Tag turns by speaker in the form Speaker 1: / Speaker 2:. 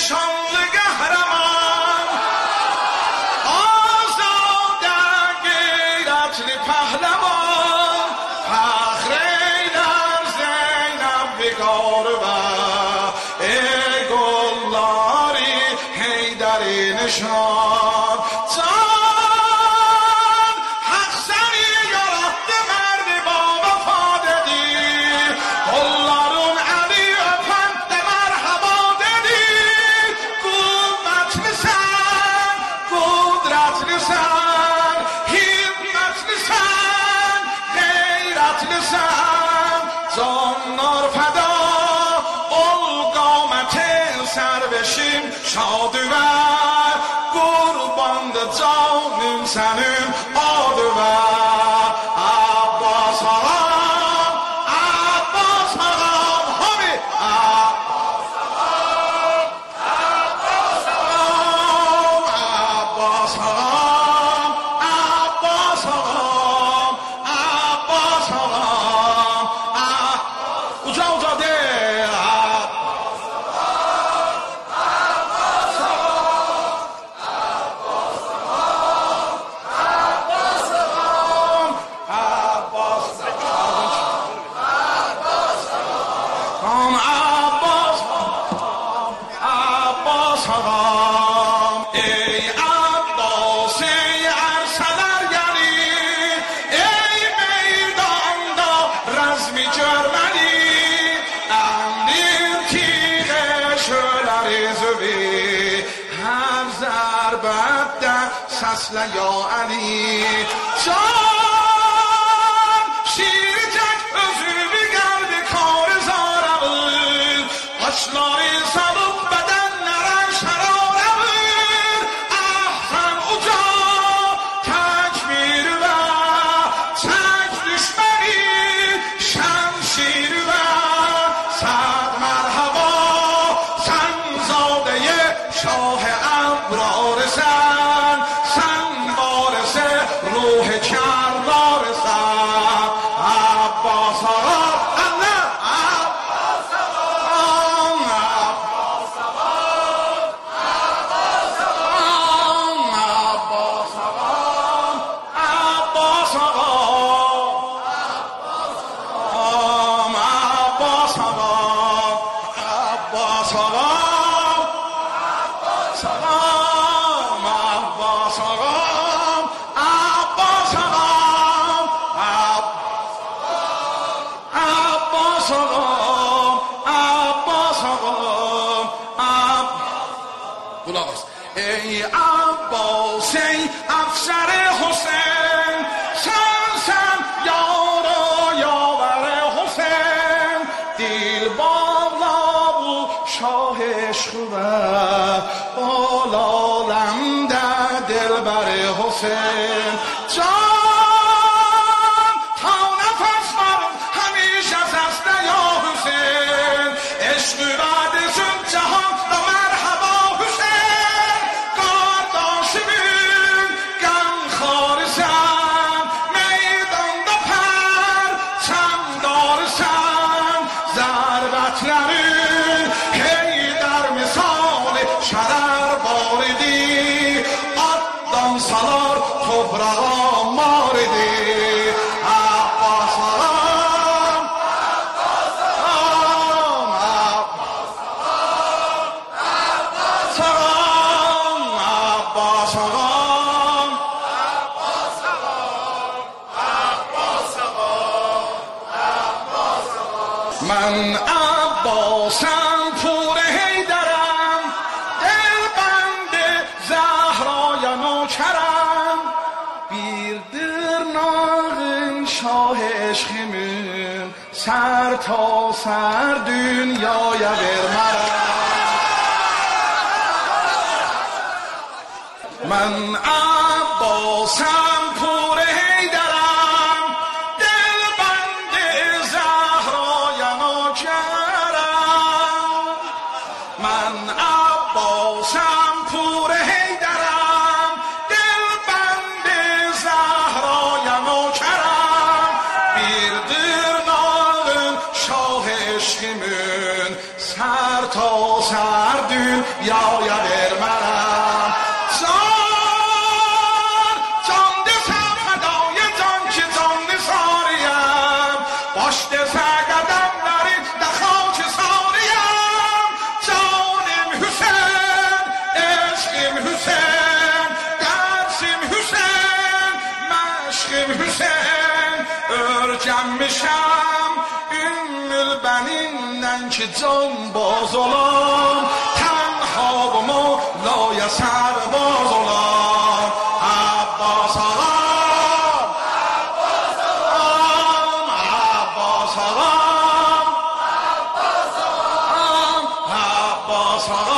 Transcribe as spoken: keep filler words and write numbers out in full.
Speaker 1: شانlı قهرمان آزاده غیرتli پهلوان فخر ایدر زینب بگار و ای گلاری حیدری نشان جان حق سری یاراتdı مرد با وفا dedi kolların eli öpen de merhaba dedi kuvvetlisin kudretlisin himmetlisin gayretlisin canlar feda ol qametin serveşim şadıver qurbandı canım senin adıver Abbas ağam Abbas ağam Hami Abbas ağam Abbas ağam Abbas ağam Abbas ağam Abbas ağam Uca uca de ağam ey Abbas ey erseler gelir ey meydanda razmi görmeli emrin tiğe şöleri zövi her zerbette sesle ya Ali can şiircek özümü geldi kar zarabır başları salıp bedenlere şararabır ahsen uca tekbir ve tek düşmeni şemşir ve sad merhaba sen zadeye şah ابرار sen sen varese ruh kردار sen Abbas ağam Allah Abbas ağam Abbas ağam Abbas ağam Abbas ağam Abbas ağam Abbas ağam Abbas ağam Salam Abbas ağam Abbas ağam Abbas ağam Abbas ağam Kulak as ey Abbas ey افسر حسین sen sen yara yaver حسین دل بالا bu شاه عشق و بالالم در دلبر حسین جان تا نفس برم همیشه زست یا حسین عشق بعدشون جهان و مرحبا حسین کارداشمین گم خارسم میدان دا پر چم دارسم ضربتlerin Heydər misali şərar baridi Addan salar toprağa maridi Abbas ağam Abbas ağam Abbas ağam Abbas ağam Abbas ağam Abbas ağam Abbas ağam من عباسم پور حیدرم دلبند زهرای نوکرم بیردر ناغın şah eşkimin سر تا سر dünyaya vermerem من عباسم پور حیدرم دلبند زهرای نوکرم من عباسم پور حیدرم دلبند زهرای نوکرم بیردر ناغın şah eşkimin دون سر تا سر دون یا یا در منم جان جان دسم فدای جان که جان دساریم باش دسم قدم داریم در خاک ساریم جانم حسین عشقم حسین درسم حسین مشقم حسین ارجم میشم ام البنینن که جان بازولم تنها و مولای سر بازولم عباس آقام عباس آقام عباس آقام عباس آقام عباس آقام